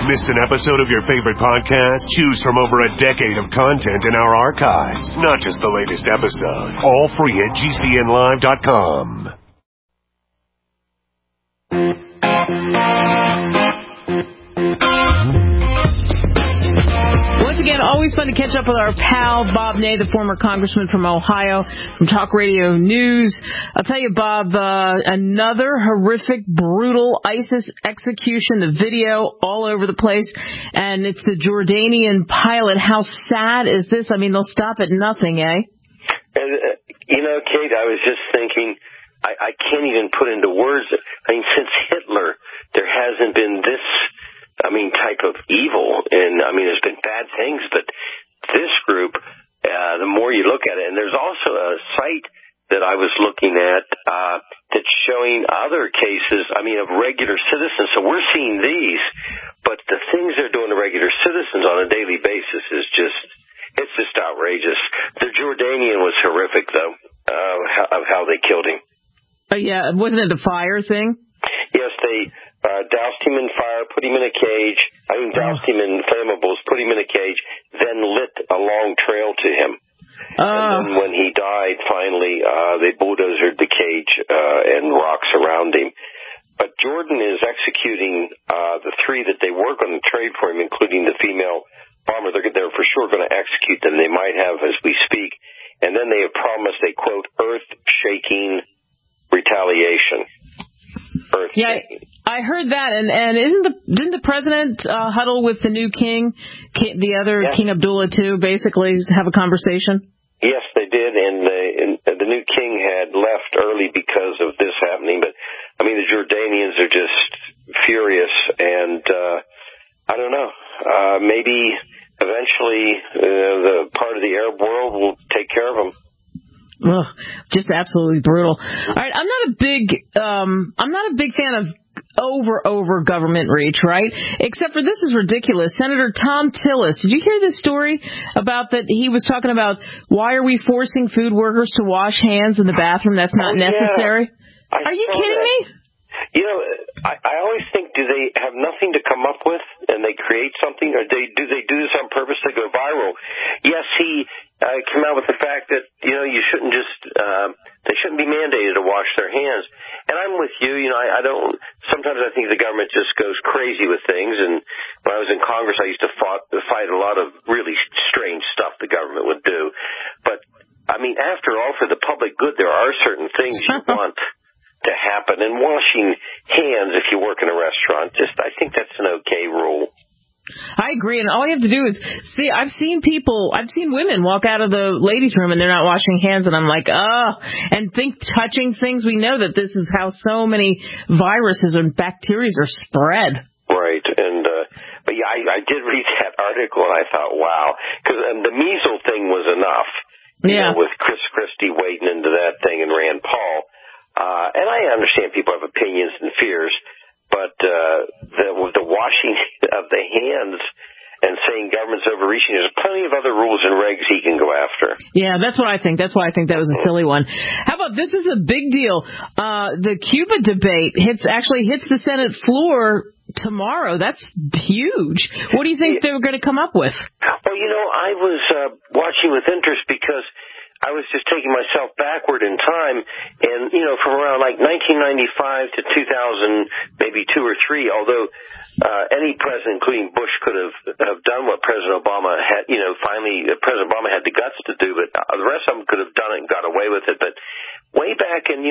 Missed an episode of your favorite podcast? Choose from over a decade of content in our archives, not just the latest episode. All free at GCNlive.com. Once again, always fun to catch up with our pal, Bob Ney, the former congressman from Ohio, from Talk Radio News. I'll tell you, Bob, another horrific, brutal ISIS execution, the video all over the place, and it's the Jordanian pilot. How sad is this? I mean, they'll stop at nothing, eh? Kate, I was just thinking, I can't even put into words. I mean, since Hitler, there hasn't been this type of evil, and there's been bad things, but this group, the more you look at it, and there's also a site that I was looking at that's showing other cases, of regular citizens. So we're seeing these, but the things they're doing to regular citizens on a daily basis is it's just outrageous. The Jordanian was horrific, though, of how they killed him. Yeah, wasn't it the fire thing? Yes, they doused him in fire, put him in a cage. Doused him in flammables, put him in a cage, then lit a long trail to him. And then when he died, finally, they bulldozered the cage and rocks around him. But Jordan is executing the three that they work on the trade for him, including the female bomber. They're for sure going to execute them. They might have as we speak. And then they have promised a, quote, earth-shaking retaliation. I heard that, and didn't the president huddle with the new king, the other King Abdullah too, basically have a conversation? Yes, they did, and the new king had left early because of this happening. But the Jordanians are just furious, and I don't know. Maybe eventually the part of the Arab world will take care of them. Ugh, just absolutely brutal. All right, I'm not a big fan of over government reach, right? Except for this is ridiculous. Senator Tom Tillis, did you hear this story about that? He was talking about why are we forcing food workers to wash hands in the bathroom? That's not necessary. Are you kidding me? I always think, do they have nothing to come up with and they create something, or do they do this on purpose to go viral? Yes, he came out with the fact that, you shouldn't they shouldn't be mandated to wash their hands. And I'm with you, sometimes I think the government just goes crazy with things. And when I was in Congress, I used to fight a lot of really strange stuff the government would do. But, after all, for the public good, there are certain things you want to happen, and washing hands if you work in a restaurant, I think that's an okay rule. I agree, and all you have to do is see. I've seen women walk out of the ladies' room and they're not washing hands, and I'm like, and touching things. We know that this is how so many viruses and bacteria are spread. Right, and but yeah, I did read that article and I thought, wow, because the measles thing was enough. With Chris Christie wading into that thing and Rand Paul. And I understand people have opinions and fears, but the washing of the hands and saying government's overreaching, there's plenty of other rules and regs he can go after. Yeah, that's what I think. That's why I think that was a silly one. How about this is a big deal. The Cuba debate hits the Senate floor tomorrow. That's huge. What do you think they were going to come up with? Well, I was watching with interest because I was just taking myself backward in time, and, from around 1995 to 2000, maybe 2 or 3, although any president, including Bush, could have done what President Obama had, finally President Obama had the guts to do, but the rest of them could have done it and got away with it. But way back in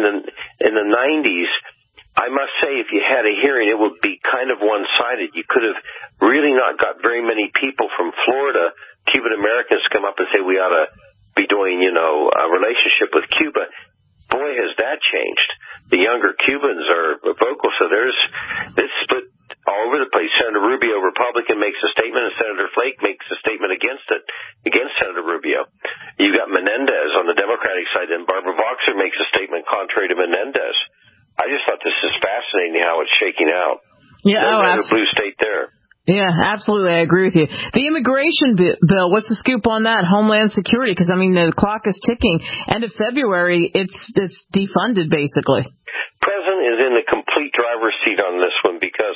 the 90s, I must say, if you had a hearing, it would be kind of one-sided. You could have really not got very many people from Florida, Cuban Americans, come up and say we ought to be doing, a relationship with Cuba. Boy, has that changed. The younger Cubans are vocal, so there's this split all over the place. Senator Rubio, Republican, makes a statement, and Senator Flake makes a statement against Senator Rubio. You got Menendez on the Democratic side, and Barbara Boxer makes a statement contrary to Menendez. I just thought this is fascinating how it's shaking out. Yeah, the blue state there. Yeah, absolutely. I agree with you. The immigration bill, what's the scoop on that? Homeland Security, because, the clock is ticking. End of February, it's defunded, basically. President is in the complete driver's seat on this one because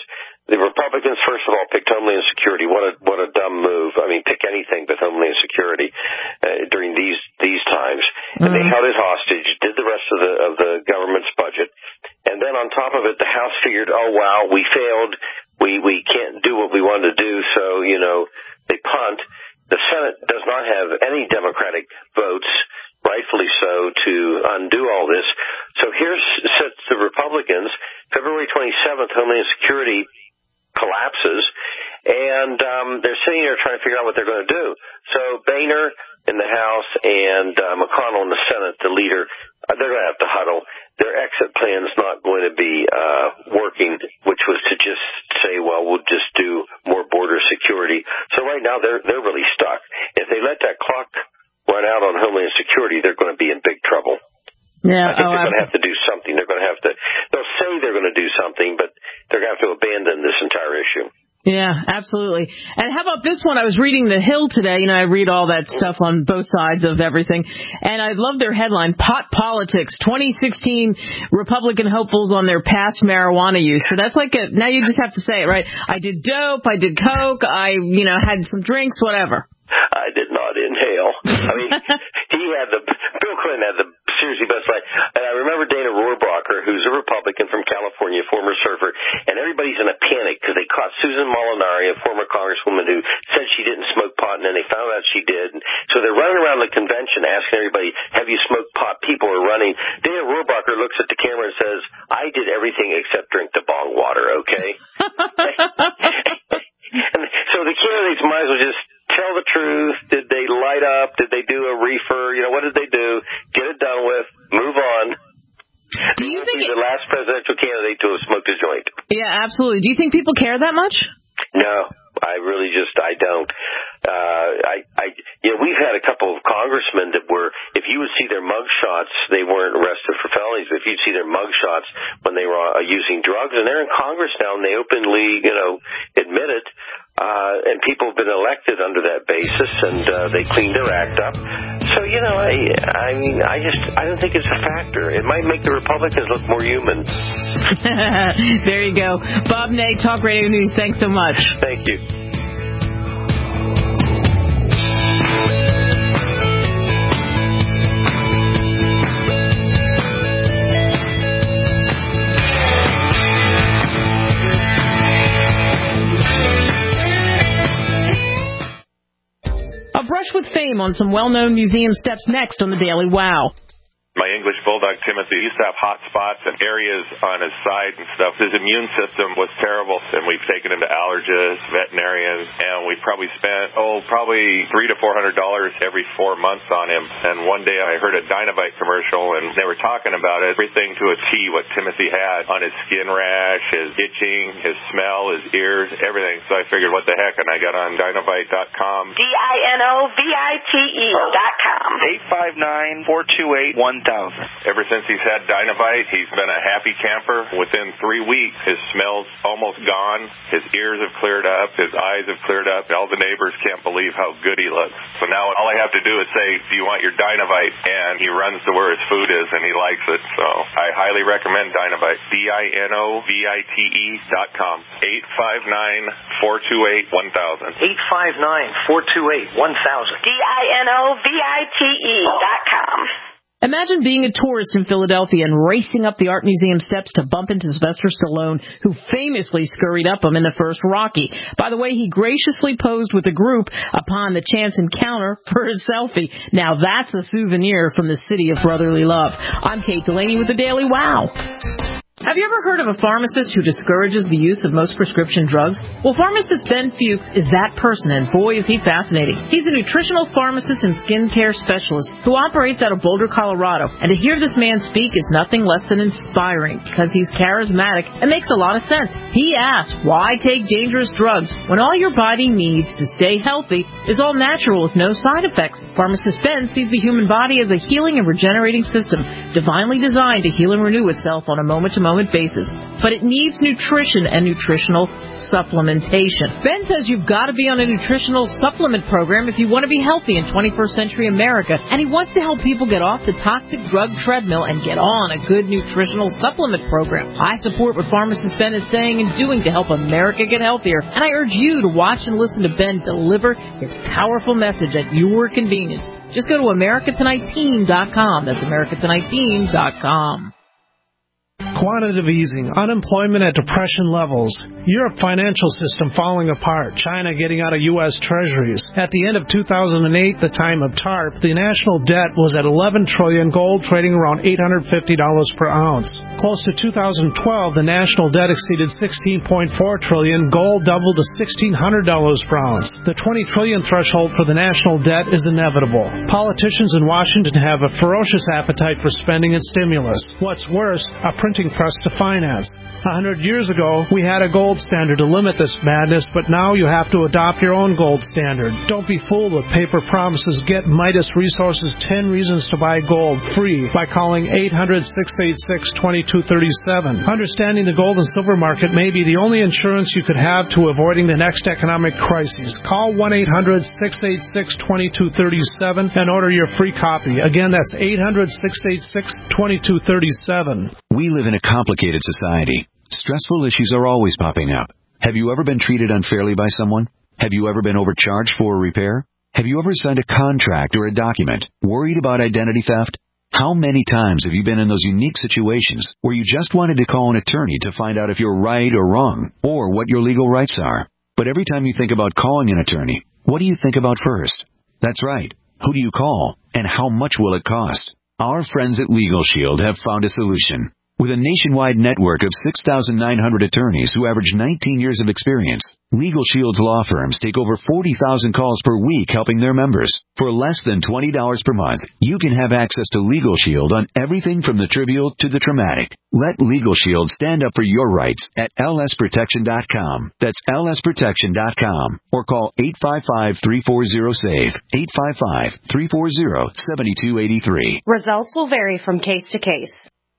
The Republicans, first of all, picked Homeland Security. What a dumb move. I mean, pick anything but Homeland Security during these times. And they held it hostage, did the rest of the government's budget. And then on top of it, the House figured, oh, wow, we failed. We can't do what we wanted to do, so, they punt. The Senate does not have any Democratic votes, rightfully so, to undo all this. So here's the Republicans. February 27th, Homeland Security collapses, and they're sitting there trying to figure out what they're going to do. So Boehner in the House and McConnell in the Senate, the leader, they're going to have to huddle. Their exit plan's not going to be working, which was to just say, well, we'll just do more border security. So right now they're really stuck. If they let that clock run out on Homeland Security, they're going to be in big trouble. Yeah, I think they're going to have to do something. They'll say they're going to do something, but they're going to have to abandon this entire issue. Yeah, absolutely. And how about this one? I was reading The Hill today. I read all that stuff on both sides of everything. And I love their headline, Pot Politics, 2016 Republican hopefuls on their past marijuana use. So that's now you just have to say it, right? I did dope, I did coke, I, had some drinks, whatever. I did not inhale. I mean, Bill Clinton had the seriously best life. And I remember Dana Rohrabacher, who's a Republican from California, former surfer, and everybody's in a panic because they caught Susan Molinari, a former congresswoman who said she didn't smoke pot, and then they found out she did. So they're running around the convention asking everybody, have you smoked pot? People are running. Dana Rohrabacher looks at the camera and says, I did everything except drink the bong water, okay? And so the candidates might as well just tell the truth. Did they light up? Did they do a reefer? What did they do? Get it done with. Move on. Do you think the last presidential candidate to have smoked a joint? Yeah, absolutely. Do you think people care that much? No, I really I don't. We've had a couple of congressmen that were, if you would see their mug shots, they weren't arrested for felonies, but if you'd see their mug shots when they were using drugs, and they're in Congress now, and they openly, admit it, and people have been elected under that basis, and they cleaned their act up. So, I don't think it's a factor. It might make the Republicans look more human. There you go. Bob Ney, Talk Radio News, thanks so much. Thank you. Brush with fame on some well-known museum steps next on the Daily Wow. My English bulldog, Timothy, used to have hot spots and areas on his side and stuff. His immune system was terrible, and we've taken him to allergists, veterinarians, and we probably spent, probably $300 to $400 every 4 months on him. And one day I heard a Dynovite commercial, and they were talking about everything to a T, what Timothy had on his skin rash, his itching, his smell, his ears, everything. So I figured, what the heck, and I got on Dynovite.com. DINOVITE.com. 859-428-1000. Ever since he's had Dynovite, he's been a happy camper. Within 3 weeks, his smell's almost gone. His ears have cleared up. His eyes have cleared up. All the neighbors can't believe how good he looks. So now all I have to do is say, do you want your Dynovite? And he runs to where his food is, and he likes it. So I highly recommend Dynovite. DINOVITE.com. 859-428-1000. 859-428-1000. DINOVITE.com. Imagine being a tourist in Philadelphia and racing up the Art Museum steps to bump into Sylvester Stallone, who famously scurried up him in the first Rocky. By the way, he graciously posed with the group upon the chance encounter for a selfie. Now that's a souvenir from the city of brotherly love. I'm Kate Delaney with the Daily Wow. Have you ever heard of a pharmacist who discourages the use of most prescription drugs? Well, pharmacist Ben Fuchs is that person, and boy, is he fascinating. He's a nutritional pharmacist and skincare specialist who operates out of Boulder, Colorado. And to hear this man speak is nothing less than inspiring because he's charismatic and makes a lot of sense. He asks, why take dangerous drugs when all your body needs to stay healthy is all natural with no side effects? Pharmacist Ben sees the human body as a healing and regenerating system, divinely designed to heal and renew itself on a moment-to-moment moment basis, but it needs nutrition and nutritional supplementation. Ben says you've got to be on a nutritional supplement program if you want to be healthy in 21st century America, and he wants to help people get off the toxic drug treadmill and get on a good nutritional supplement program. I support what pharmacist Ben is saying and doing to help America get healthier, and I urge you to watch and listen to Ben deliver his powerful message at your convenience. Just go to AmericaTonightTeam.com. That's AmericaTonightTeam.com. Quantitative easing, unemployment at depression levels, Europe financial system falling apart, China getting out of U.S. treasuries. At the end of 2008, the time of TARP, the national debt was at $11 trillion, gold trading around $850 per ounce. Close to 2012, the national debt exceeded $16.4 trillion, gold doubled to $1,600 per ounce. The $20 trillion threshold for the national debt is inevitable. Politicians in Washington have a ferocious appetite for spending and stimulus. What's worse, a printing press to finance. 100 years ago, we had a gold standard to limit this madness, but now you have to adopt your own gold standard. Don't be fooled with paper promises. Get Midas Resources 10 Reasons to Buy Gold free by calling 800-686-2237. Understanding the gold and silver market may be the only insurance you could have to avoiding the next economic crisis. Call 1-800-686-2237 and order your free copy. Again, that's 800-686-2237. We live in a complicated society. Stressful issues are always popping up. Have you ever been treated unfairly by someone? Have you ever been overcharged for a repair? Have you ever signed a contract or a document worried about identity theft? How many times have you been in those unique situations where you just wanted to call an attorney to find out if you're right or wrong, or what your legal rights are? But every time you think about calling an attorney, what do you think about first? That's right. Who do you call, and how much will it cost? Our friends at Legal Shield have found a solution. With a nationwide network of 6,900 attorneys who average 19 years of experience, Legal Shield's law firms take over 40,000 calls per week helping their members. For less than $20 per month, you can have access to Legal Shield on everything from the trivial to the traumatic. Let Legal Shield stand up for your rights at lsprotection.com. That's lsprotection.com. Or call 855-340-SAVE, 855-340-7283. Results will vary from case to case.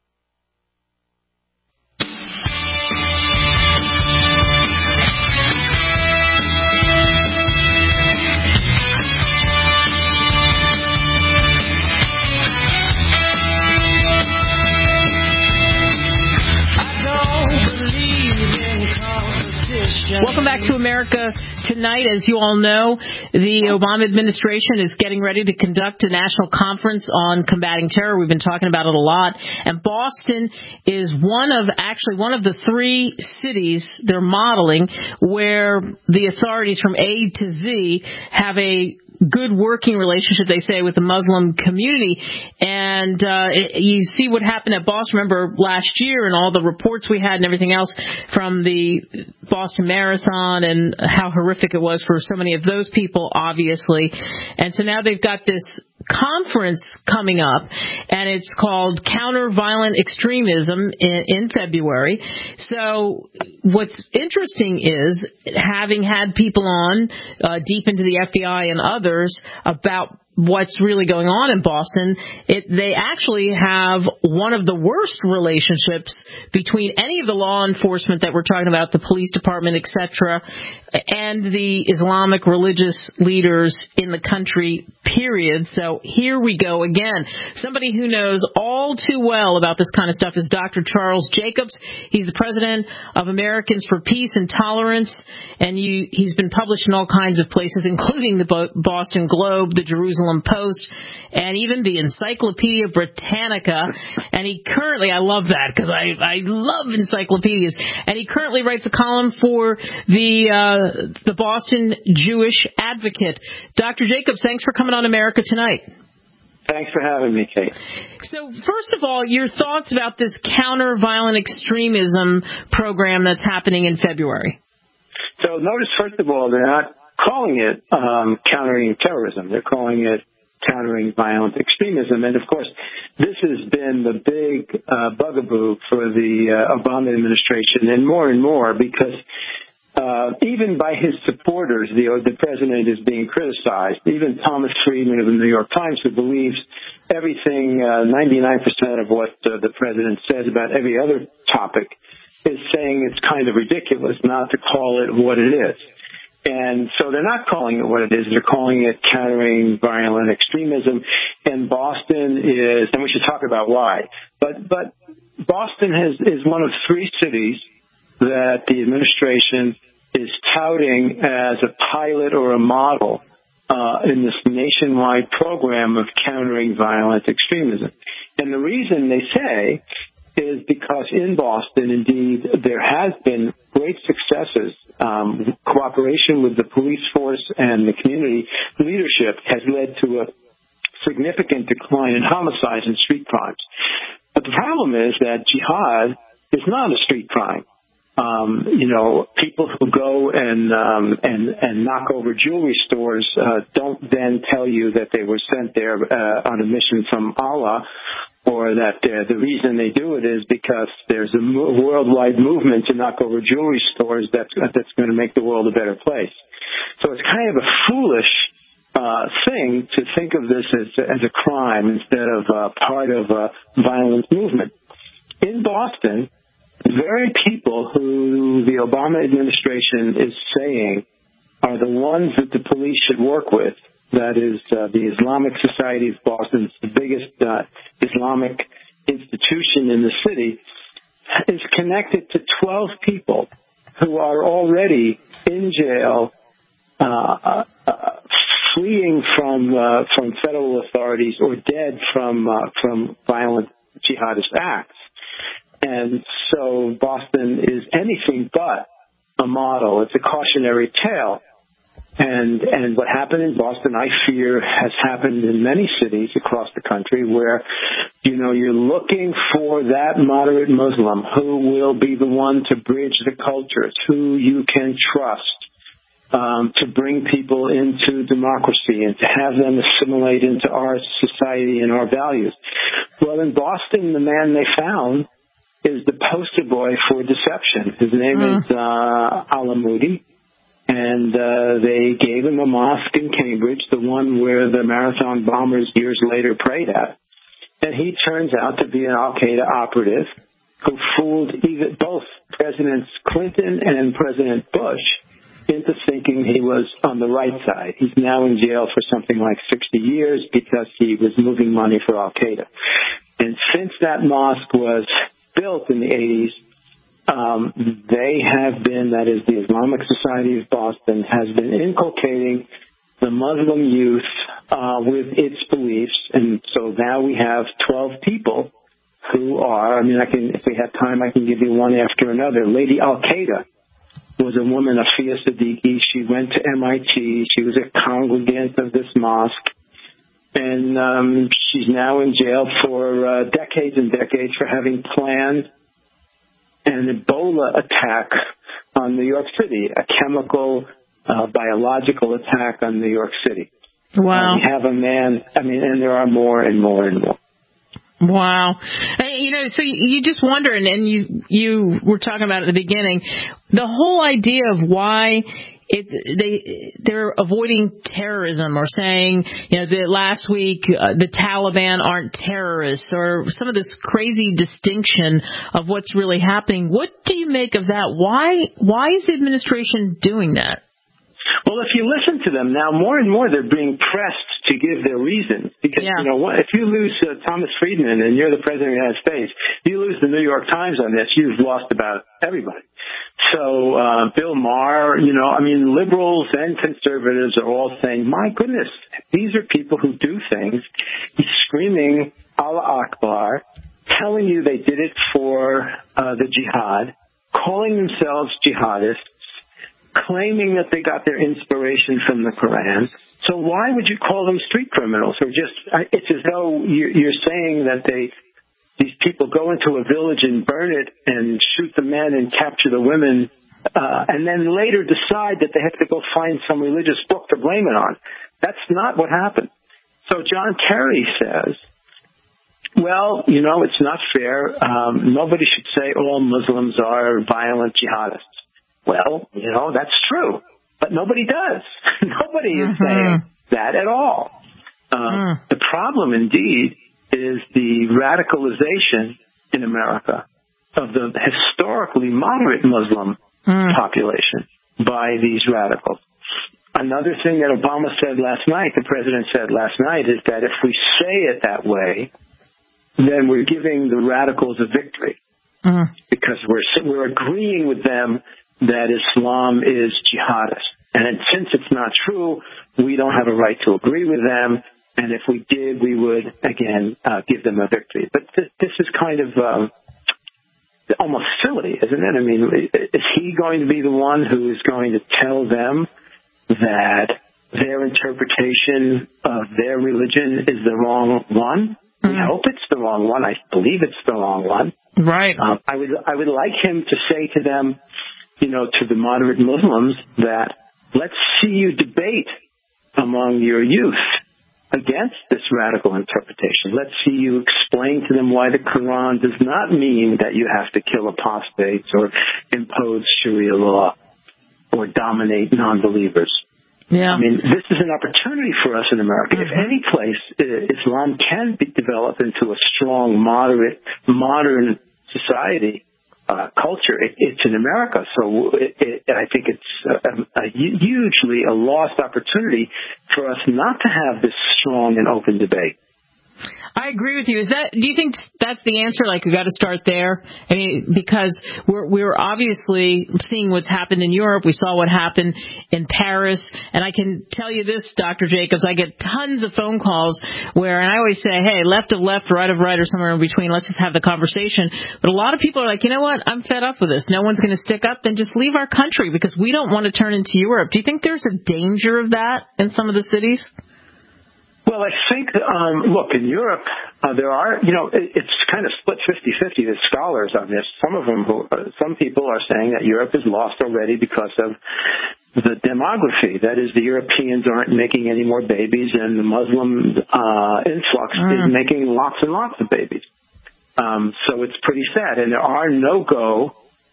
Welcome back to America Tonight. As you all know, the Obama administration is getting ready to conduct a national conference on combating terror. We've been talking about it a lot. And Boston is one of the three cities they're modeling where the authorities from A to Z have a good working relationship, they say, with the Muslim community. And you see what happened at Boston. Remember last year and all the reports we had and everything else from the Boston Marathon and how horrific it was for so many of those people, obviously. And so now they've got this conference coming up, and it's called Counter Violent Extremism in February. So what's interesting is, having had people on deep into the FBI and others about what's really going on in Boston, they actually have one of the worst relationships between any of the law enforcement that we're talking about, the police department, etc., and the Islamic religious leaders in the country, period. So here we go again. Somebody who knows all too well about this kind of stuff is Dr. Charles Jacobs. He's the president of Americans for Peace and Tolerance, and he's been published in all kinds of places, including the Boston Globe, the Jerusalem Post, and even the Encyclopedia Britannica. And he currently, I love that because I love encyclopedias, and he currently writes a column for the Boston Jewish Advocate. Dr. Jacobs, thanks for coming on America Tonight. Thanks for having me, Kate. So, first of all, your thoughts about this counter-violent extremism program that's happening in February. So notice, first of all, they're not calling it countering terrorism. They're calling it countering violent extremism. And, of course, this has been the big bugaboo for the Obama administration, and more because even by his supporters, the president is being criticized. Even Thomas Friedman of the New York Times, who believes everything, 99% of what the president says about every other topic, is saying it's kind of ridiculous not to call it what it is. And so they're not calling it what it is. They're calling it countering violent extremism. And Boston is, and we should talk about why. But Boston is one of three cities that the administration is touting as a pilot or a model in this nationwide program of countering violent extremism. And the reason they say is because in Boston, indeed, there has been great successes. Cooperation with the police force and the community leadership has led to a significant decline in homicides and street crimes. But the problem is that jihad is not a street crime. People who go and knock over jewelry stores don't then tell you that they were sent there on a mission from Allah, or that the reason they do it is because there's a worldwide movement to knock over jewelry stores that's going to make the world a better place. So it's kind of a foolish thing to think of this as a crime instead of part of a violent movement. In Boston, the very people who the Obama administration is saying are the ones that the police should work with, that is the Islamic Society of Boston, the biggest Islamic institution in the city, is connected to 12 people who are already in jail, fleeing from federal authorities or dead from violent jihadist acts. And so Boston is anything but a model. It's a cautionary tale. And what happened in Boston, I fear, has happened in many cities across the country where, you're looking for that moderate Muslim who will be the one to bridge the cultures, who you can trust to bring people into democracy and to have them assimilate into our society and our values. Well, in Boston, the man they found is the poster boy for deception. His name is Alamudi. And they gave him a mosque in Cambridge, the one where the marathon bombers years later prayed at. And he turns out to be an al-Qaeda operative who fooled both Presidents Clinton and President Bush into thinking he was on the right side. He's now in jail for something like 60 years because he was moving money for al-Qaeda. And since that mosque was built in the 80s, they have been, that is the Islamic Society of Boston, has been inculcating the Muslim youth with its beliefs. And so now we have 12 people who are, if we have time, I can give you one after another. Lady Al-Qaeda was a woman, Afia Siddiqui. She went to MIT. She was a congregant of this mosque. And she's now in jail for decades and decades for having planned an Ebola attack on New York City, a chemical, biological attack on New York City. Wow. We have a man, and there are more and more and more. Wow. So you just wonder, and you were talking about at the beginning, the whole idea of why they're avoiding terrorism, or saying, that last week the Taliban aren't terrorists, or some of this crazy distinction of what's really happening. What do you make of that? Why is the administration doing that? Well, if you listen to them now, more and more they're being pressed to give their reasons. Because, if you lose Thomas Friedman and you're the President of the United States, you lose the New York Times on this, you've lost about everybody. So Bill Maher, liberals and conservatives are all saying, my goodness, these are people who do things. He's screaming Allah Akbar, telling you they did it for the jihad, calling themselves jihadists, claiming that they got their inspiration from the Quran. So why would you call them street criminals? Or it's as though you're saying that these people go into a village and burn it and shoot the men and capture the women, and then later decide that they have to go find some religious book to blame it on. That's not what happened. So John Kerry says, well, it's not fair. Nobody should say all Muslims are violent jihadists. Well, that's true. But nobody does. Nobody is saying that at all. The problem, indeed, is the radicalization in America of the historically moderate Muslim population by these radicals. Another thing that Obama said last night, the president said last night, is that if we say it that way, then we're giving the radicals a victory. Because we're agreeing with them that Islam is jihadist. And since it's not true, we don't have a right to agree with them. And if we did, we would, again, give them a victory. But this is kind of almost silly, isn't it? I mean, is he going to be the one who is going to tell them that their interpretation of their religion is the wrong one? We hope it's the wrong one. I believe it's the wrong one. Right. I would like him to say to them, to the moderate Muslims, that let's see you debate among your youth against this radical interpretation. Let's see you explain to them why the Quran does not mean that you have to kill apostates or impose Sharia law or dominate non-believers. Yeah. I mean, this is an opportunity for us in America. If any place Islam can be developed into a strong, moderate, modern society, culture, it's in America. So I think it's hugely a lost opportunity for us not to have this strong and open debate. I agree with you. Do you think that's the answer? Like, we got to start there? I mean, because we're obviously seeing what's happened in Europe. We saw what happened in Paris. And I can tell you this, Dr. Jacobs, I get tons of phone calls and I always say, hey, left of left, right of right, or somewhere in between. Let's just have the conversation. But a lot of people are like, you know what? I'm fed up with this. No one's going to stick up. Then just leave our country because we don't want to turn into Europe. Do you think there's a danger of that in some of the cities? Well, I think, look, in Europe, there are, it's kind of split 50-50, the scholars on this. Some people are saying that Europe is lost already because of the demography. That is, the Europeans aren't making any more babies, and the Muslim influx is making lots and lots of babies. So it's pretty sad. And there are no-go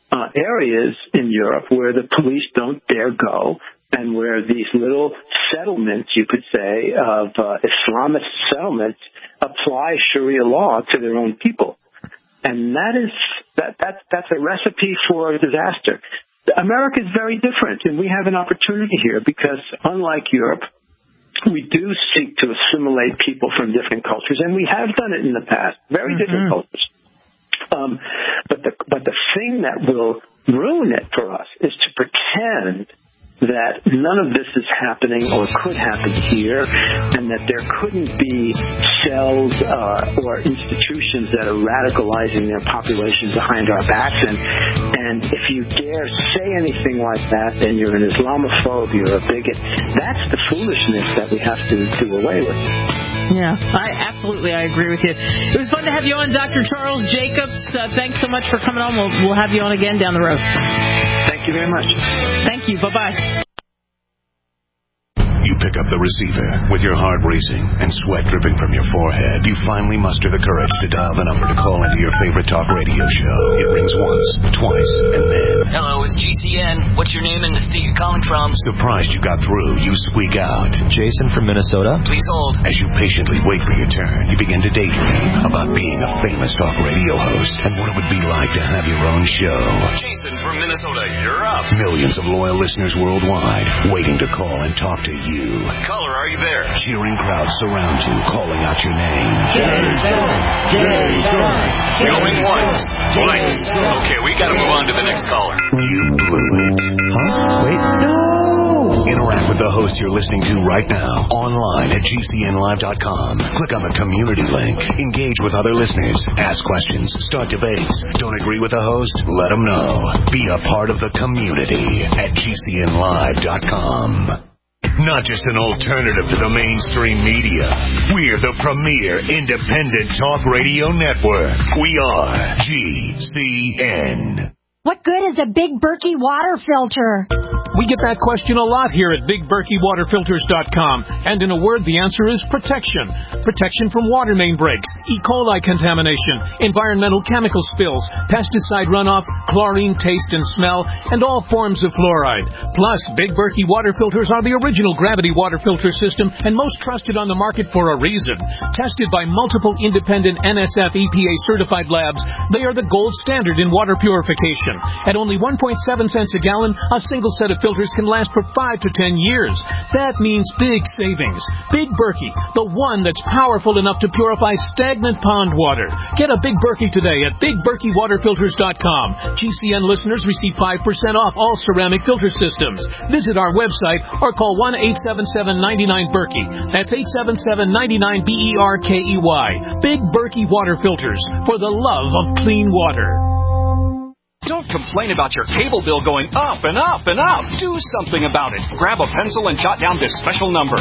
areas in Europe where the police don't dare go, and where these little settlements, you could say, of Islamist settlements apply Sharia law to their own people. And that's a recipe for disaster. America is very different, and we have an opportunity here because, unlike Europe, we do seek to assimilate people from different cultures, and we have done it in the past, very different cultures. But the thing that will ruin it for us is to pretend that none of this is happening or could happen here, and that there couldn't be cells or institutions that are radicalizing their population behind our backs. And if you dare say anything like that, then you're an Islamophobe, you're a bigot. That's the foolishness that we have to do away with. Yeah, I agree with you. It was fun to have you on, Dr. Charles Jacobs. Thanks so much for coming on. We'll have you on again down the road. Thank you very much. Thank you. Bye-bye. You pick up the receiver with your heart racing and sweat dripping from your forehead. You finally muster the courage to dial the number to call into your favorite talk radio show. It rings once, twice, and then... Hello, it's GCN. What's your name and the state you're calling from? Surprised you got through, you squeak out. Jason from Minnesota. Please hold. As you patiently wait for your turn, you begin to daydream about being a famous talk radio host and what it would be like to have your own show. Jason from Minnesota, you're up. Millions of loyal listeners worldwide waiting to call and talk to you. Caller, are you there? Cheering crowds surround you, calling out your name. Jason! Going once, twice. Okay, we gotta move on to the next caller. You blew it. Huh? Wait, no! Interact with the host you're listening to right now, online at GCNlive.com. Click on the community link. Engage with other listeners. Ask questions. Start debates. Don't agree with the host? Let them know. Be a part of the community at GCNlive.com. Not just an alternative to the mainstream media. We're the premier independent talk radio network. We are GCN. What good is a big Berkey water filter? We get that question a lot here at BigBerkeyWaterFilters.com. And in a word, the answer is protection. Protection from water main breaks, E. coli contamination, environmental chemical spills, pesticide runoff, chlorine taste and smell, and all forms of fluoride. Plus, Big Berkey water filters are the original gravity water filter system and most trusted on the market for a reason. Tested by multiple independent NSF EPA certified labs, they are the gold standard in water purification. At only 1.7 cents a gallon, a single set of filters can last for 5 to 10 years. That means big savings. Big Berkey, the one that's powerful enough to purify stagnant pond water. Get a Big Berkey today at BigBerkeyWaterFilters.com. GCN listeners receive 5% off all ceramic filter systems. Visit our website or call 1-877-99-BERKEY. That's 877-99-BERKEY. Big Berkey Water Filters, for the love of clean water. Don't complain about your cable bill going up and up and up. Do something about it. Grab a pencil and jot down this special number,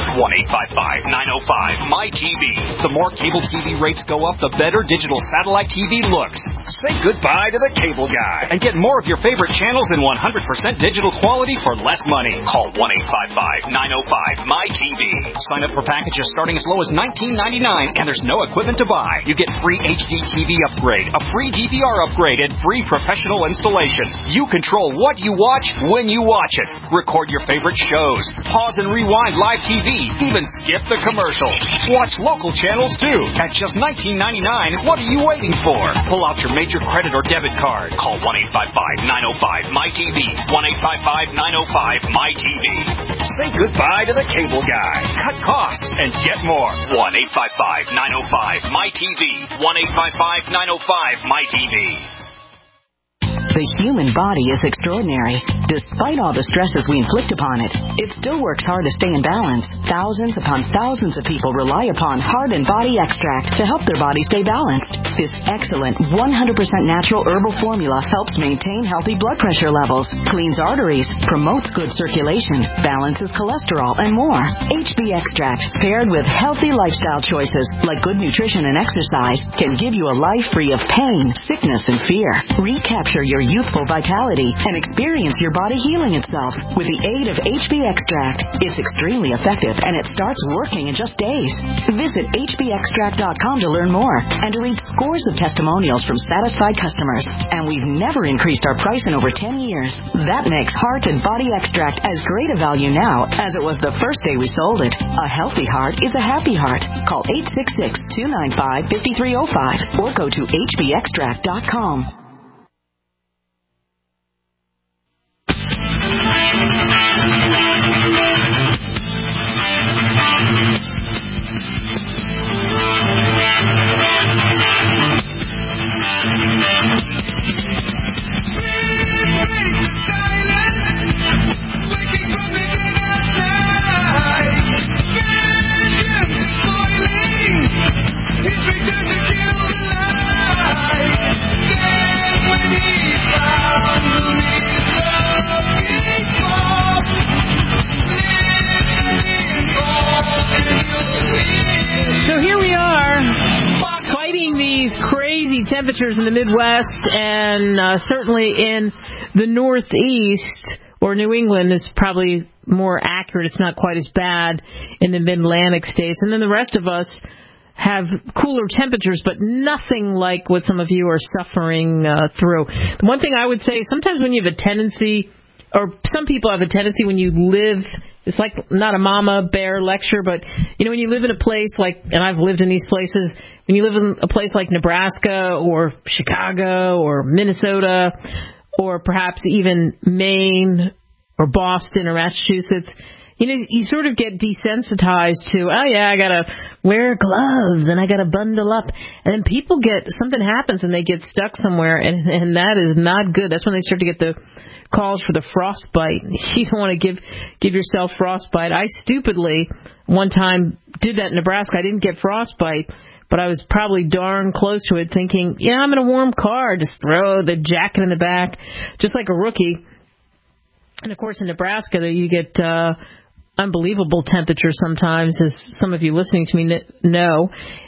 1-855-905-MY-TV. The more cable TV rates go up, the better digital satellite TV looks. Say goodbye to the cable guy and get more of your favorite channels in 100% digital quality for less money. Call 1-855-905-MY-TV. Sign up for packages starting as low as $19.99, and there's no equipment to buy. You get free HD TV upgrade, a free DVR upgrade, and free professional installation. You control what you watch when you watch it. Record your favorite shows. Pause and rewind live TV. Even skip the commercials. Watch local channels too. At just $19.99, what are you waiting for? Pull out your major credit or debit card. Call 1-855-905-MY-TV. 1-855-905-MY-TV. Say goodbye to the cable guy. Cut costs and get more. 1-855-905-MY-TV. 1-855-905-MY-TV. The human body is extraordinary. Despite all the stresses we inflict upon it, it still works hard to stay in balance. Thousands upon thousands of people rely upon Heart and Body Extract to help their body stay balanced. This excellent 100% natural herbal formula helps maintain healthy blood pressure levels, cleans arteries, promotes good circulation, balances cholesterol, and more. HB Extract, paired with healthy lifestyle choices like good nutrition and exercise, can give you a life free of pain, sickness, and fear. Recapture your youthful vitality and experience your body healing itself with the aid of HB Extract. It's extremely effective and it starts working in just days. Visit hbextract.com to learn more and to read scores of testimonials from satisfied customers. And we've never increased our price in over 10 years. That makes Heart and Body Extract as great a value now as it was the first day we sold it. A healthy heart is a happy heart. Call 866-295-5305 or go to hbextract.com. So here we are, fighting these crazy temperatures in the Midwest and certainly in the Northeast, or New England is probably more accurate. It's not quite as bad in the Mid-Atlantic states. And then the rest of us have cooler temperatures, but nothing like what some of you are suffering through. The one thing I would say, sometimes when you have a tendency, or some people have a tendency when you live, it's like not a mama bear lecture, but, you know, when you live in a place like, and I've lived in these places, when you live in a place like Nebraska or Chicago or Minnesota or perhaps even Maine or Boston or Massachusetts, you know, you sort of get desensitized to, oh, yeah, I got to wear gloves and I got to bundle up. And then people something happens and they get stuck somewhere, and that is not good. That's when they start to get the calls for the frostbite. You don't want to give yourself frostbite. I stupidly one time did that in Nebraska. I didn't get frostbite, but I was probably darn close to it, thinking, yeah, I'm in a warm car. Just throw the jacket in the back, just like a rookie. And, of course, in Nebraska, you get unbelievable temperatures sometimes, as some of you listening to me know,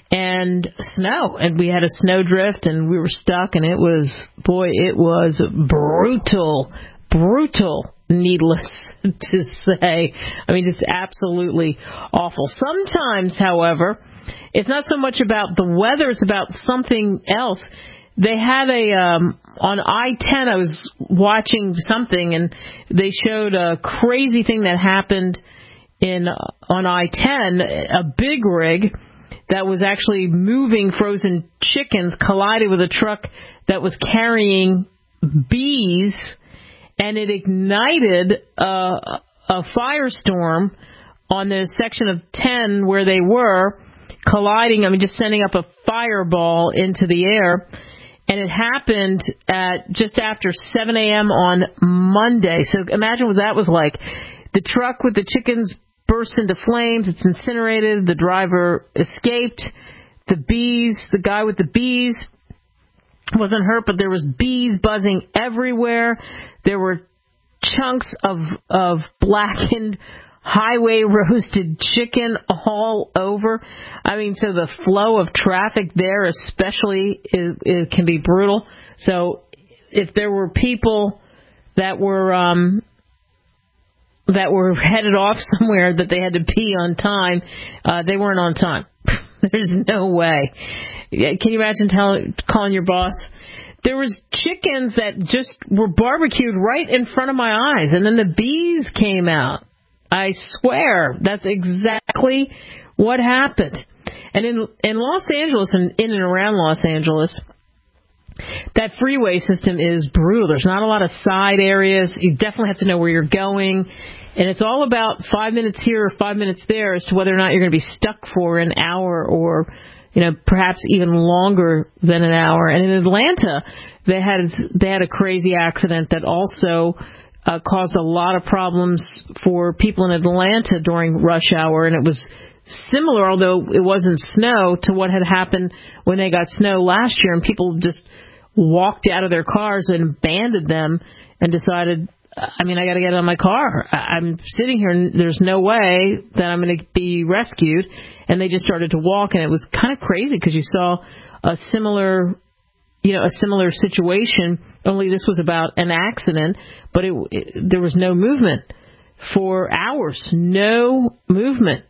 and snow. And we had a snow drift, and we were stuck, and it was brutal needless to say. I mean, just absolutely awful. Sometimes, however, it's not so much about the weather, it's about something else. They had on I-10, I was watching something, and they showed a crazy thing that happened on I-10, a big rig that was actually moving frozen chickens collided with a truck that was carrying bees, and it ignited a firestorm on the section of 10 where they were colliding, just sending up a fireball into the air. And it happened at just after 7 a.m. on Monday. So imagine what that was like. The truck with the chickens burst into flames. It's incinerated. The driver escaped. The guy with the bees wasn't hurt, but there was bees buzzing everywhere. There were chunks of blackened highway roasted chicken all over. So the flow of traffic there especially it can be brutal. So if there were people that were headed off somewhere that they had to pee on time, they weren't on time. There's no way. Can you imagine calling your boss? There was chickens that just were barbecued right in front of my eyes, and then the bees came out. I swear, that's exactly what happened. And in Los Angeles and in and around Los Angeles, that freeway system is brutal. There's not a lot of side areas. You definitely have to know where you're going. And it's all about 5 minutes here or 5 minutes there as to whether or not you're going to be stuck for an hour or, perhaps even longer than an hour. And in Atlanta, they had a crazy accident that also caused a lot of problems for people in Atlanta during rush hour, and it was similar, although it wasn't snow, to what had happened when they got snow last year, and people just walked out of their cars and abandoned them and decided, I got to get on my car. I'm sitting here and there's no way that I'm going to be rescued. And they just started to walk, and it was kind of crazy because you saw a similar situation, only this was about an accident, but there was no movement for hours. No movement.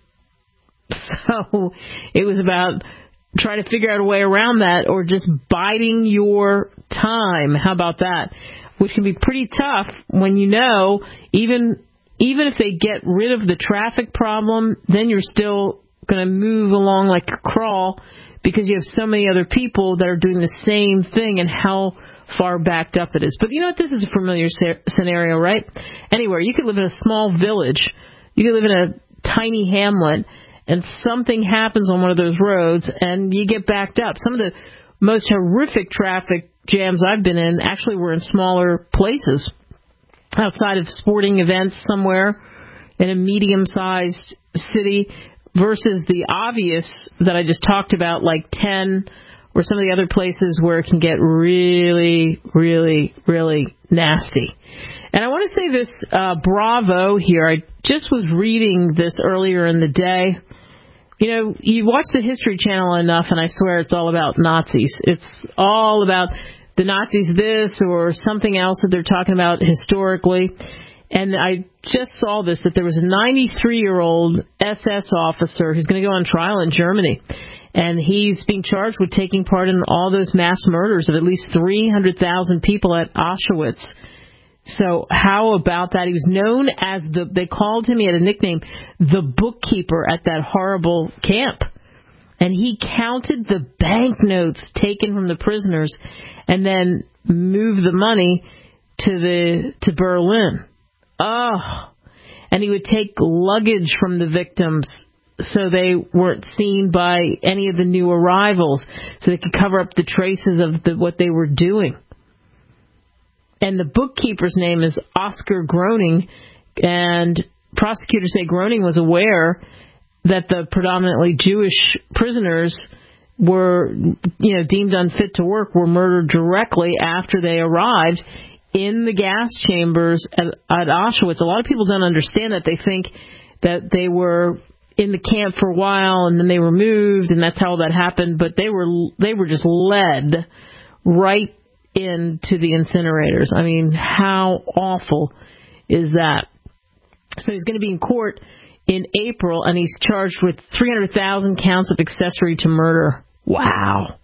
So it was about trying to figure out a way around that or just biding your time. How about that? Which can be pretty tough when even if they get rid of the traffic problem, then you're still going to move along like a crawl because you have so many other people that are doing the same thing and how far backed up it is. But you know what? This is a familiar scenario, right? Anywhere. You could live in a small village. You could live in a tiny hamlet, and something happens on one of those roads, and you get backed up. Some of the most horrific traffic jams I've been in actually were in smaller places, outside of sporting events somewhere in a medium-sized city, versus the obvious that I just talked about, like 10 or some of the other places where it can get really, really, really nasty. And I want to say this, bravo here. I just was reading this earlier in the day. You watch the History Channel enough, and I swear it's all about Nazis. It's all about the Nazis this or something else that they're talking about historically. And I just saw this, that there was a 93-year-old SS officer who's going to go on trial in Germany. And he's being charged with taking part in all those mass murders of at least 300,000 people at Auschwitz. So how about that? He was known as they called him, he had a nickname, the bookkeeper at that horrible camp. And he counted the banknotes taken from the prisoners and then moved the money to Berlin. Oh, and he would take luggage from the victims so they weren't seen by any of the new arrivals, so they could cover up the traces of what they were doing. And the bookkeeper's name is Oscar Groening, and prosecutors say Groening was aware that the predominantly Jewish prisoners were, deemed unfit to work, were murdered directly after they arrived in the gas chambers at Auschwitz. A lot of people don't understand that. They think that they were in the camp for a while and then they were moved, and that's how that happened. But they were just led right into the incinerators. How awful is that. So he's going to be in court in April, and he's charged with 300,000 counts of accessory to murder. Wow.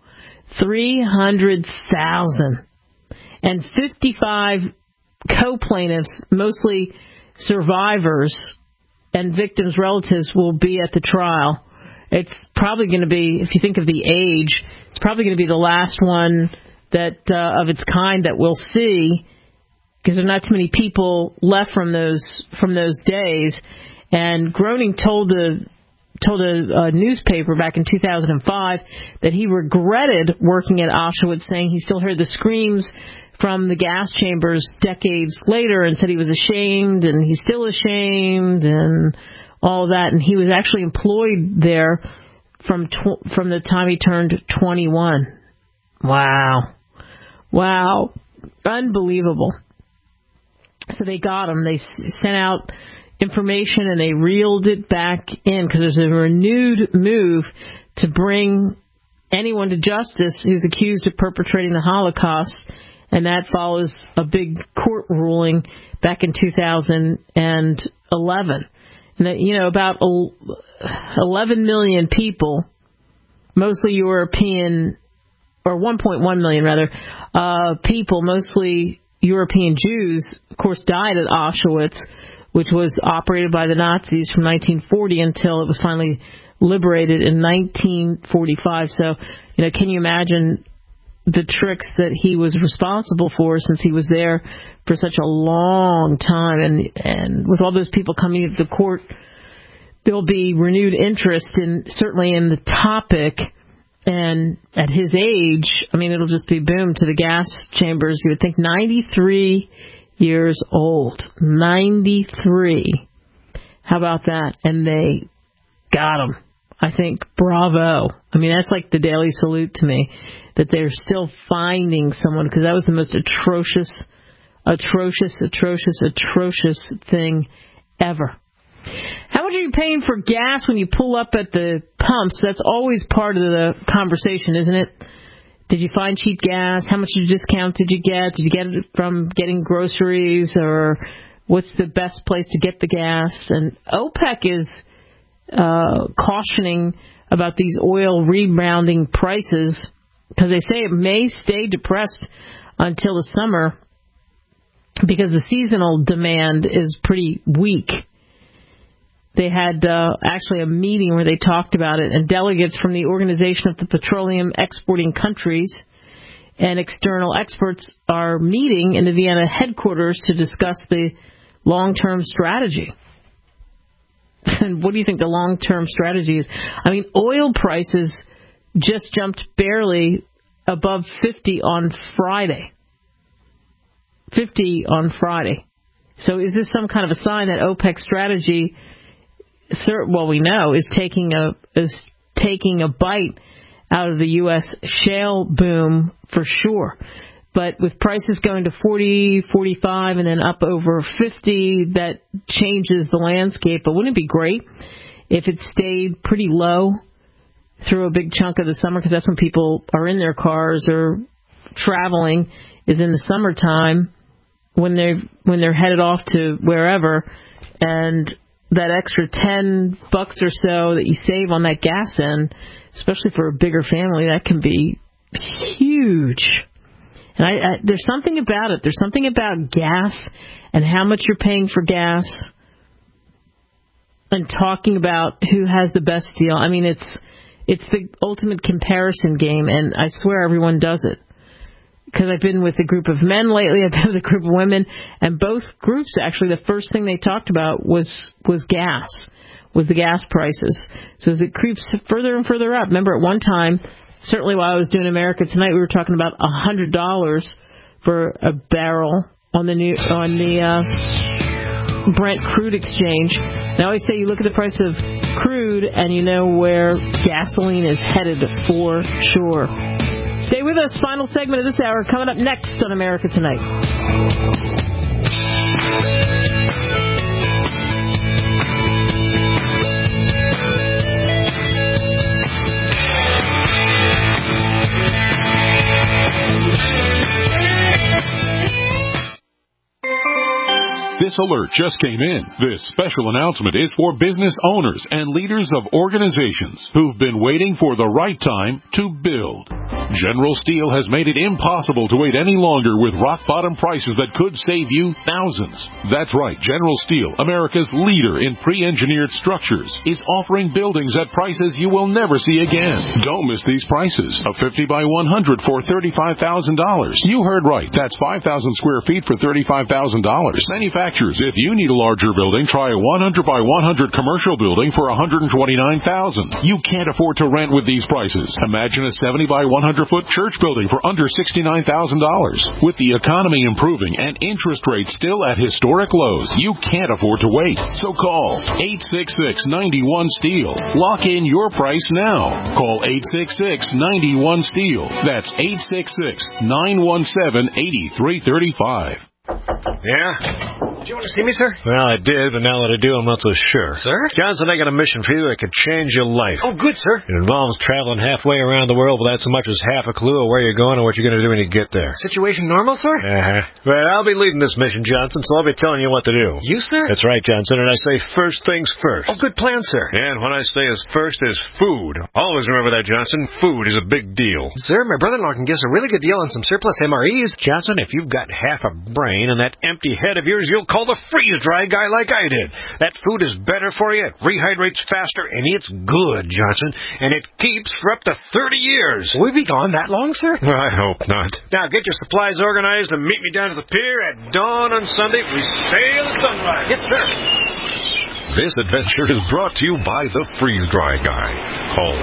300,000. And 55 co-plaintiffs, mostly survivors and victims' relatives, will be at the trial. It's probably going to be, if you think of the age, it's probably going to be the last one that of its kind that we'll see, because there are not too many people left from those days. And Groening told a newspaper back in 2005 that he regretted working at Auschwitz, saying he still heard the screams from the gas chambers decades later, and said he was ashamed, and he's still ashamed, and all that. And he was actually employed there from the time he turned 21. Wow. Unbelievable. So they got him. They sent out information and they reeled it back in, because there's a renewed move to bring anyone to justice who's accused of perpetrating the Holocaust, and that follows a big court ruling back in 2011. And that, about 11 million people, mostly European, or 1.1 million rather, people, mostly European Jews, of course, died at Auschwitz, which was operated by the Nazis from 1940 until it was finally liberated in 1945. So, can you imagine the tricks that he was responsible for, since he was there for such a long time? And with all those people coming into the court, there'll be renewed interest certainly in the topic. And at his age, it'll just be boom to the gas chambers. You would think 93 years old. 93. How about that? And they got him. I think bravo. That's like the daily salute to me, that they're still finding someone, because that was the most atrocious thing ever. How much are you paying for gas when you pull up at the pumps? That's always part of the conversation, isn't it? Did you find cheap gas? How much discount did you get? Did you get it from getting groceries? Or what's the best place to get the gas? And OPEC is cautioning about these oil rebounding prices, because they say it may stay depressed until the summer, because the seasonal demand is pretty weak. They had actually a meeting where they talked about it, and delegates from the Organization of the Petroleum Exporting Countries and external experts are meeting in the Vienna headquarters to discuss the long-term strategy. And what do you think the long-term strategy is? Oil prices just jumped barely above 50 on Friday. 50 on Friday. So is this some kind of a sign that OPEC's strategy, well, we know, is taking a bite out of the U.S. shale boom for sure? But with prices going to 40, 45, and then up over 50, that changes the landscape. But wouldn't it be great if it stayed pretty low through a big chunk of the summer? Because that's when people are in their cars or traveling, is in the summertime when they're headed off to wherever. And that extra $10 or so that you save on that gas end, especially for a bigger family, that can be huge. And there's something about it. There's something about gas and how much you're paying for gas, and talking about who has the best deal. It's the ultimate comparison game, and I swear everyone does it. Because I've been with a group of men lately, I've been with a group of women, and both groups, actually, the first thing they talked about was gas, was the gas prices. So as it creeps further and further up, remember at one time, certainly while I was doing America Tonight, we were talking about $100 for a barrel on the Brent crude exchange. And I always say you look at the price of crude and you know where gasoline is headed for sure. Stay with us. Final segment of this hour coming up next on America Tonight. This alert just came in. This special announcement is for business owners and leaders of organizations who've been waiting for the right time to build. General Steel has made it impossible to wait any longer with rock-bottom prices that could save you thousands. That's right. General Steel, America's leader in pre-engineered structures, is offering buildings at prices you will never see again. Don't miss these prices. A 50 by 100 for $35,000. You heard right. That's 5,000 square feet for $35,000. Manufacturers, if you need a larger building, try a 100 by 100 commercial building for $129,000. You can't afford to rent with these prices. Imagine a 70 by 100-foot church building for under $69,000. With the economy improving and interest rates still at historic lows, you can't afford to wait. So call 866-91-STEEL. Lock in your price now. Call 866-91-STEEL. That's 866-917-8335. Yeah? Did you want to see me, sir? Well, I did, but now that I do, I'm not so sure. Sir? Johnson, I got a mission for you that could change your life. Oh, good, sir. It involves traveling halfway around the world without so much as half a clue of where you're going or what you're going to do when you get there. Situation normal, sir? Uh-huh. Well, I'll be leading this mission, Johnson, so I'll be telling you what to do. You, sir? That's right, Johnson, and I say first things first. Oh, good plan, sir. And what I say is first is food. Always remember that, Johnson. Food is a big deal. Sir, my brother-in-law can give us a really good deal on some surplus MREs. Johnson, if you've got half a brain and that empty head of yours, you'll call the freeze-dry guy like I did. That food is better for you, it rehydrates faster, and it's good, Johnson, and it keeps for up to 30 years. Will we be gone that long, sir? Well, I hope not. Now, get your supplies organized and meet me down to the pier at dawn on Sunday. We sail at sunrise. Yes, sir. This adventure is brought to you by the Freeze-Dry Guy. Call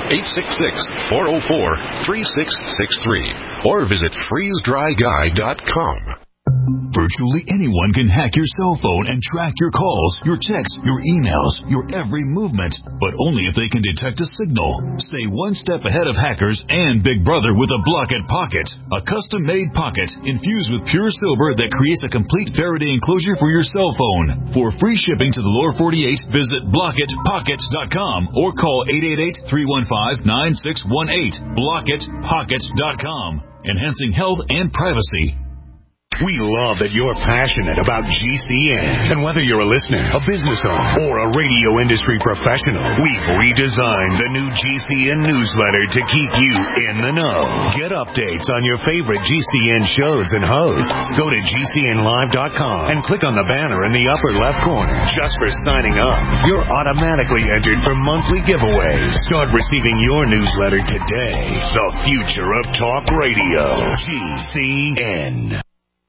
866-404-3663 or visit freezedryguy.com. Virtually anyone can hack your cell phone and track your calls, your texts, your emails, your every movement, but only if they can detect a signal. Stay one step ahead of hackers and Big Brother with a Blockit Pocket, a custom-made pocket infused with pure silver that creates a complete Faraday enclosure for your cell phone. For free shipping to the lower 48, visit BlockitPockets.com or call 888-315-9618. BlockitPockets.com, enhancing health and privacy. We love that you're passionate about GCN. And whether you're a listener, a business owner, or a radio industry professional, we've redesigned the new GCN newsletter to keep you in the know. Get updates on your favorite GCN shows and hosts. Go to GCNlive.com and click on the banner in the upper left corner. Just for signing up, you're automatically entered for monthly giveaways. Start receiving your newsletter today. The future of talk radio. GCN.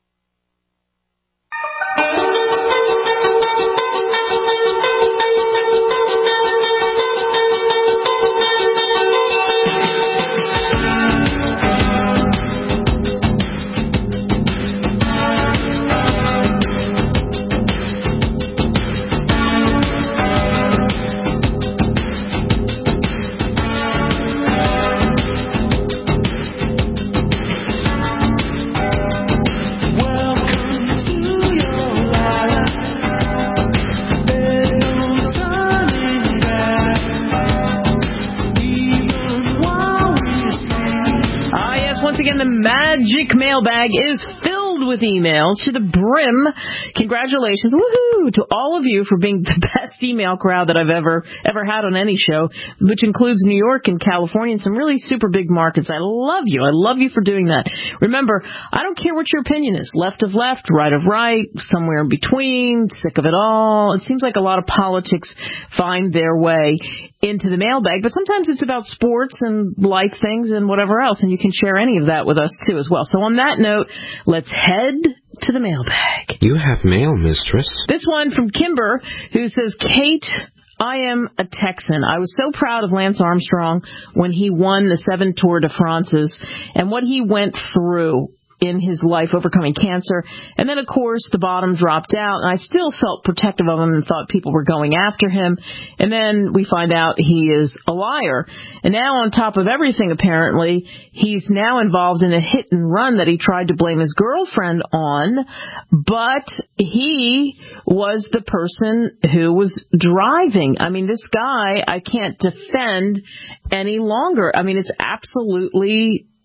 Magic mailbag is filled with emails to the brim. Congratulations, woohoo, to all of you for being the best email crowd that I've ever had on any show, which includes New York and California and some really super big markets. I love you. I love you for doing that. Remember, I don't care what your opinion is. Left of left, right of right, somewhere in between, sick of it all. It seems like a lot of politics find their way into the mailbag, but sometimes it's about sports and life things and whatever else, and you can share any of that with us too as well. So on that note, let's head to the mailbag. You have mail, mistress. This one from Kimber, who says, Kate, I am a Texan. I was so proud of Lance Armstrong when he won the 7 Tour de France's and what he went through in his life overcoming cancer. And then, of course, the bottom dropped out, and I still felt protective of him and thought people were going after him. And then we find out he is a liar. And now, on top of everything, apparently, he's now involved in a hit and run that he tried to blame his girlfriend on, but he was the person who was driving. I mean, this guy I can't defend any longer. I mean, it's absolutely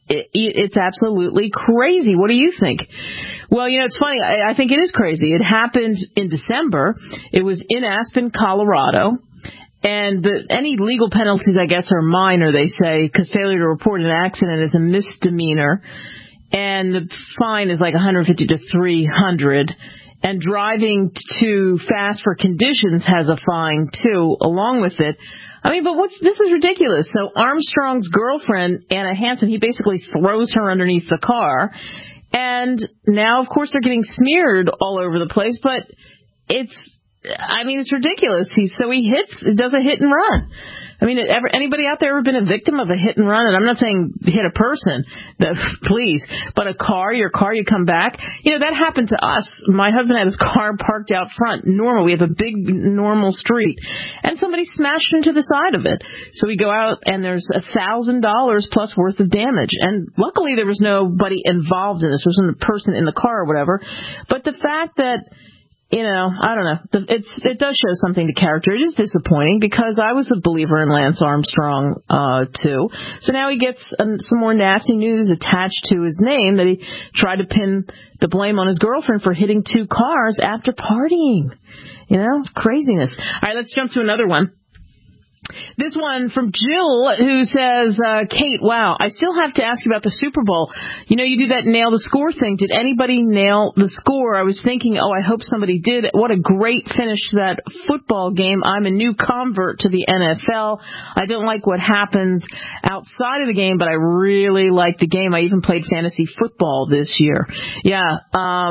it's absolutely crazy. What do you think? Well, it's funny. I think it is crazy. It happened in December. It was in Aspen, Colorado. And any legal penalties, I guess, are minor, they say, because failure to report an accident is a misdemeanor. And the fine is like $150 to $300. And driving too fast for conditions has a fine, too, along with it. I mean, but this is ridiculous. So Armstrong's girlfriend, Anna Hansen, he basically throws her underneath the car. And now, of course, they're getting smeared all over the place. But it's ridiculous. He does a hit and run. I mean, anybody out there ever been a victim of a hit and run? And I'm not saying hit a person, please, but a car, your car, you come back. That happened to us. My husband had his car parked out front, normal. We have a big, normal street. And somebody smashed into the side of it. So we go out, and there's $1,000 plus worth of damage. And luckily, there was nobody involved in this. There wasn't a person in the car or whatever. But the fact that, I don't know. It does show something to character. It is disappointing because I was a believer in Lance Armstrong, too. So now he gets some more nasty news attached to his name that he tried to pin the blame on his girlfriend for hitting two cars after partying. Craziness. All right, let's jump to another one. This one from Jill, who says, Kate, wow, I still have to ask you about the Super Bowl. You do that nail the score thing. Did anybody nail the score? I was thinking, I hope somebody did. What a great finish to that football game. I'm a new convert to the NFL. I don't like what happens outside of the game, but I really like the game. I even played fantasy football this year. Yeah,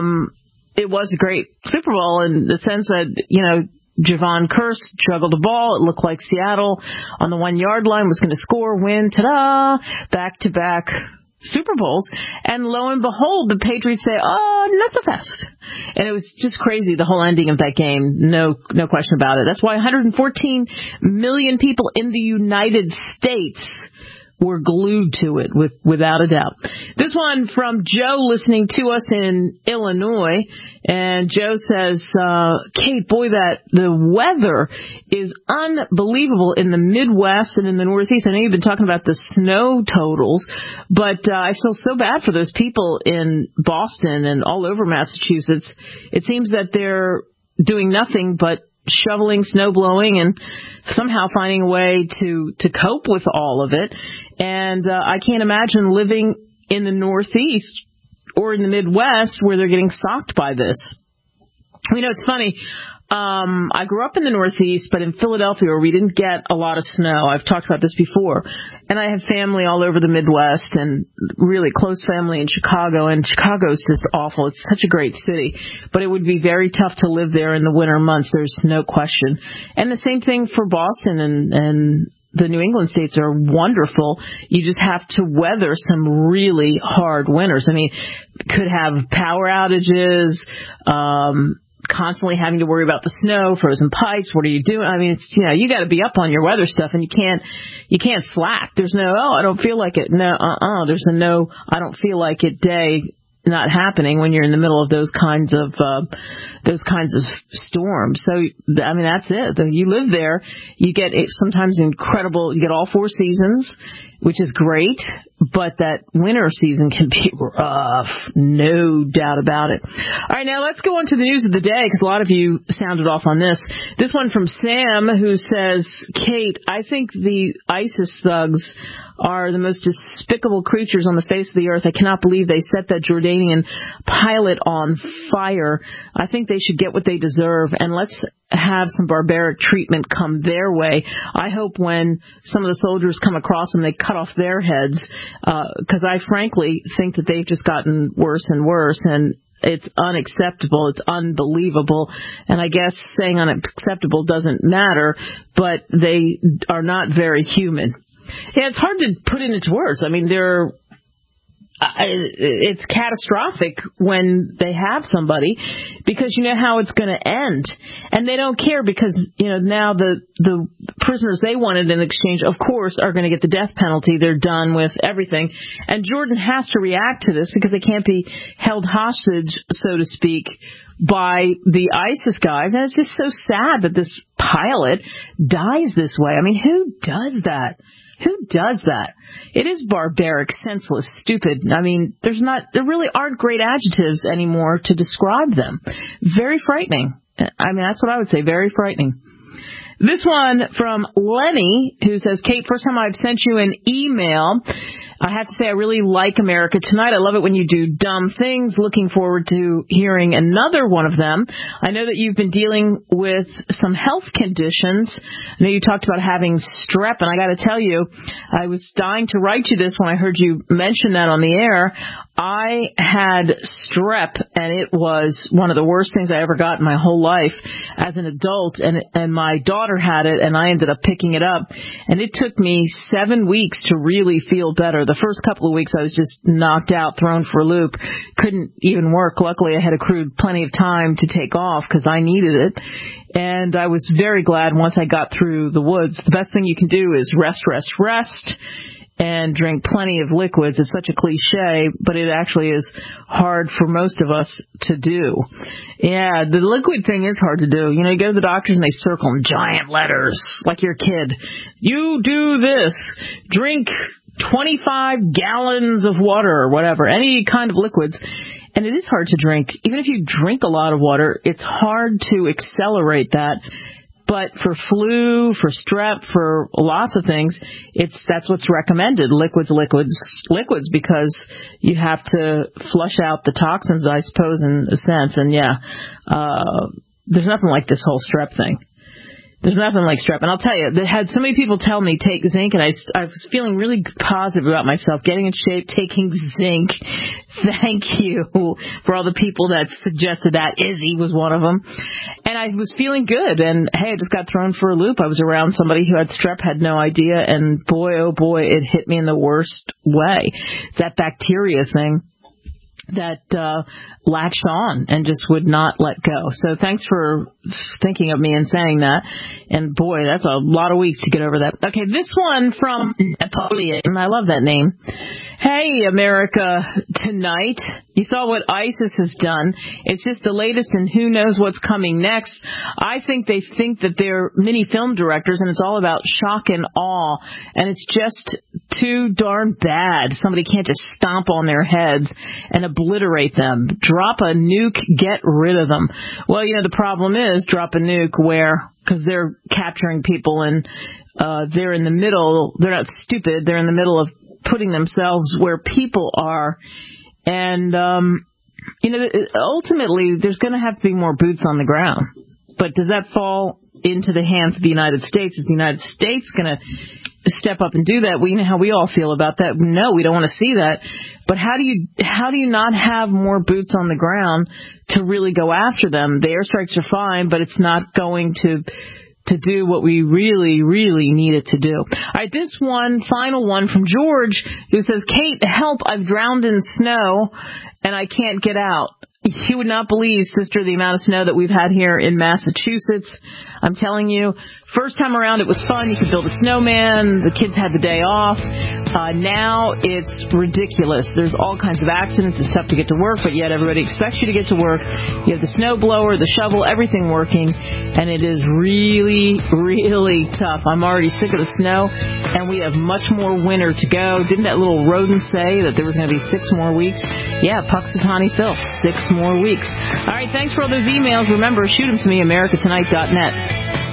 it was a great Super Bowl in the sense that, Javon Curse juggled the ball. It looked like Seattle on the 1 yard line was going to score, win, ta-da, back-to-back Super Bowls. And lo and behold, the Patriots say, not so fast. And it was just crazy, the whole ending of that game. No question about it. That's why 114 million people in the United States were glued to it, without a doubt. This one from Joe listening to us in Illinois. And Joe says, Kate, boy, the weather is unbelievable in the Midwest and in the Northeast. I know you've been talking about the snow totals, but I feel so bad for those people in Boston and all over Massachusetts. It seems that they're doing nothing but shoveling, snow blowing, and somehow finding a way to cope with all of it. And I can't imagine living in the Northeast or in the Midwest where they're getting socked by this. It's funny. I grew up in the Northeast, but in Philadelphia, where we didn't get a lot of snow. I've talked about this before. And I have family all over the Midwest and really close family in Chicago. And Chicago's just awful. It's such a great city. But it would be very tough to live there in the winter months. There's no question. And the same thing for Boston and the New England states are wonderful. You just have to weather some really hard winters. I mean, could have power outages, constantly having to worry about the snow, frozen pipes. What are you doing? I mean, it's, you got to be up on your weather stuff, and you can't slack. There's no, I don't feel like it. No, there's a no, I don't feel like it day not happening when you're in the middle of those kinds of storms. So, I mean, that's it. You live there, you get sometimes incredible, you get all four seasons, which is great, but that winter season can be rough, no doubt about it. All right, now let's go on to the news of the day, because a lot of you sounded off on this. This one from Sam, who says, Kate, I think the ISIS thugs are the most despicable creatures on the face of the earth. I cannot believe they set that Jordanian pilot on fire. I think they should get what they deserve, and let's have some barbaric treatment come their way. I hope when some of the soldiers come across them, they cut off their heads, because I frankly think that they've just gotten worse and worse, and it's unacceptable. It's unbelievable. And I guess saying unacceptable doesn't matter, but they are not very human. Yeah, it's hard to put it into words. I mean, it's catastrophic when they have somebody, because you know how it's going to end. And they don't care, because, now the prisoners they wanted in exchange, of course, are going to get the death penalty. They're done with everything. And Jordan has to react to this, because they can't be held hostage, so to speak, by the ISIS guys. And it's just so sad that this pilot dies this way. I mean, who does that? Who does that? It is barbaric, senseless, stupid. I mean, there really aren't great adjectives anymore to describe them. Very frightening. I mean, that's what I would say, very frightening. This one from Lenny, who says, Kate, first time I've sent you an email. I have to say I really like America Tonight. I love it when you do dumb things. Looking forward to hearing another one of them. I know that you've been dealing with some health conditions. I know you talked about having strep, and I got to tell you, I was dying to write you this when I heard you mention that on the air. I had strep, and it was one of the worst things I ever got in my whole life as an adult, and my daughter had it, and I ended up picking it up, and it took me 7 weeks to really feel better. The first couple of weeks I was just knocked out, thrown for a loop, couldn't even work. Luckily I had accrued plenty of time to take off because I needed it, and I was very glad once I got through the woods. The best thing you can do is rest, and drink plenty of liquids. It's such a cliche, but it actually is hard for most of us to do. Yeah, the liquid thing is hard to do. You know, you go to the doctors and they circle in giant letters, like your kid. You do this. Drink 25 gallons of water or whatever, any kind of liquids. And it is hard to drink. Even if you drink a lot of water, it's hard to accelerate that. But for flu, for strep, for lots of things, that's what's recommended. Liquids, because you have to flush out the toxins, I suppose, in a sense. And there's nothing like this whole strep thing. There's nothing like strep. And I'll tell you, they had so many people tell me take zinc, and I was feeling really positive about myself, getting in shape, taking zinc. Thank you for all the people that suggested that. Izzy was one of them. And I was feeling good. And, hey, I just got thrown for a loop. I was around somebody who had strep, had no idea, and boy, oh boy, it hit me in the worst way. It's that bacteria thing that latched on and just would not let go. So thanks for thinking of me and saying that. And boy, that's a lot of weeks to get over that. Okay, this one from Napoleon. I love that name. Hey, America Tonight. You saw what ISIS has done. It's just the latest, and who knows what's coming next. I think they think that they're mini film directors, and it's all about shock and awe, and it's just too darn bad. Somebody can't just stomp on their heads and obliterate them. Drop a nuke, get rid of them. Well, you know, the problem is drop a nuke where? Because they're capturing people, and they're in the middle. They're not stupid. They're in the middle of putting themselves where people are. And, ultimately, there's going to have to be more boots on the ground. But does that fall into the hands of the United States? Is the United States going to step up and do that? We know how we all feel about that. No, we don't want to see that. But how do you not have more boots on the ground to really go after them? The airstrikes are fine, but it's not going to do what we really, really need it to do. All right, this final one from George, who says, Kate, help, I've drowned in snow and I can't get out. You would not believe, sister, the amount of snow that we've had here in Massachusetts. I'm telling you, first time around it was fun. You could build a snowman. The kids had the day off. Now it's ridiculous. There's all kinds of accidents. It's tough to get to work, but yet everybody expects you to get to work. You have the snow blower, the shovel, everything working, and it is really, really tough. I'm already sick of the snow, and we have much more winter to go. Didn't that little rodent say that there was going to be 6 more weeks? Yeah, Puxatawny Phil, 6 more weeks. All right, thanks for all those emails. Remember, shoot them to me, americatonight.net.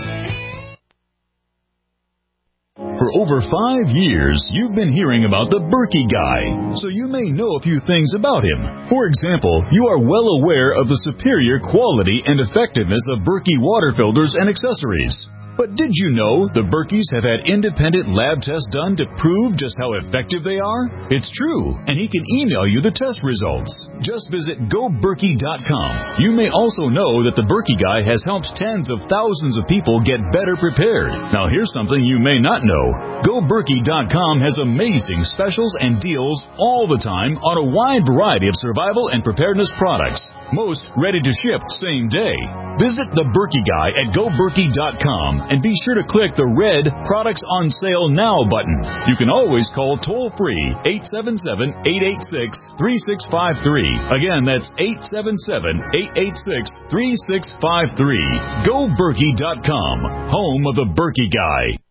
For over 5 years, you've been hearing about the Berkey Guy, so you may know a few things about him. For example, you are well aware of the superior quality and effectiveness of Berkey water filters and accessories. But did you know the Berkeys have had independent lab tests done to prove just how effective they are? It's true, and he can email you the test results. Just visit GoBerkey.com. You may also know that the Berkey Guy has helped tens of thousands of people get better prepared. Now here's something you may not know. GoBerkey.com has amazing specials and deals all the time on a wide variety of survival and preparedness products. Most ready to ship same day. Visit the Berkey Guy at GoBerkey.com and be sure to click the red Products on Sale Now button. You can always call toll-free 877-886-3653. Again, that's 877-886-3653. GoBerkey.com, home of the Berkey Guy.